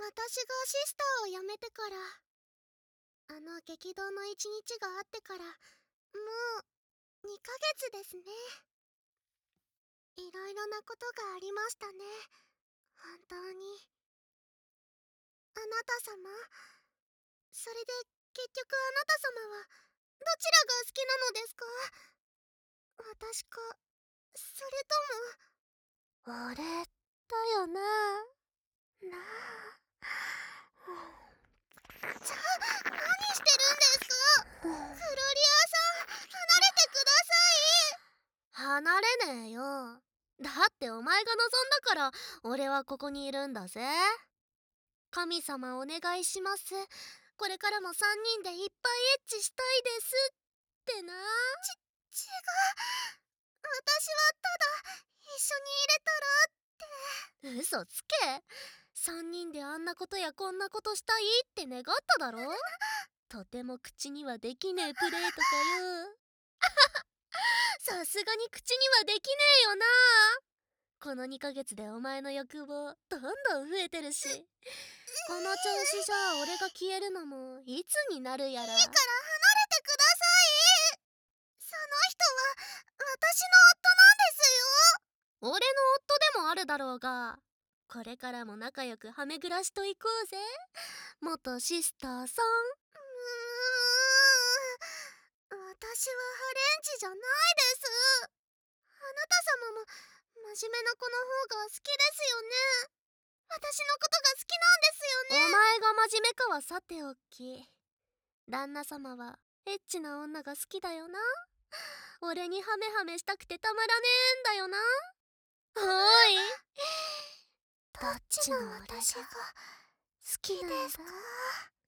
私がシスターを辞めてから、あの激動の一日があってから、もう2ヶ月ですね。いろいろなことがありましたね。本当に。あなた様、それで結局あなた様はどちらが好きなのですか？私か、それとも俺だよな。なあ。じゃあ何してるんですか？クロリアさん、離れてください。離れねえよ。だってお前が望んだから俺はここにいるんだぜ。神様お願いします。これからも3人でいっぱいエッチしたいですってな。違う。私はただ一緒に入れたらって。嘘つけ。3人であんなことやこんなことしたいって願っただろ。とても口にはできねえプレイとかよ。さすがに口にはできねえよな。この2ヶ月でお前の欲望どんどん増えてるし、この調子じゃ俺が消えるのもいつになるやら。いいから離れてください。その人は私の夫なんですよ。俺の夫でもあるだろうが、これからも仲良くはめ暮らしといこうぜ、元シスターさん。私はハレンチじゃないです。あなた様も真面目な子の方が好きですよね。私のことが好きなんですよね。お前が真面目かはさておき、旦那様はエッチな女が好きだよな。俺にハメハメしたくてたまらねえんだよな。おい、どっちの私が好きですか？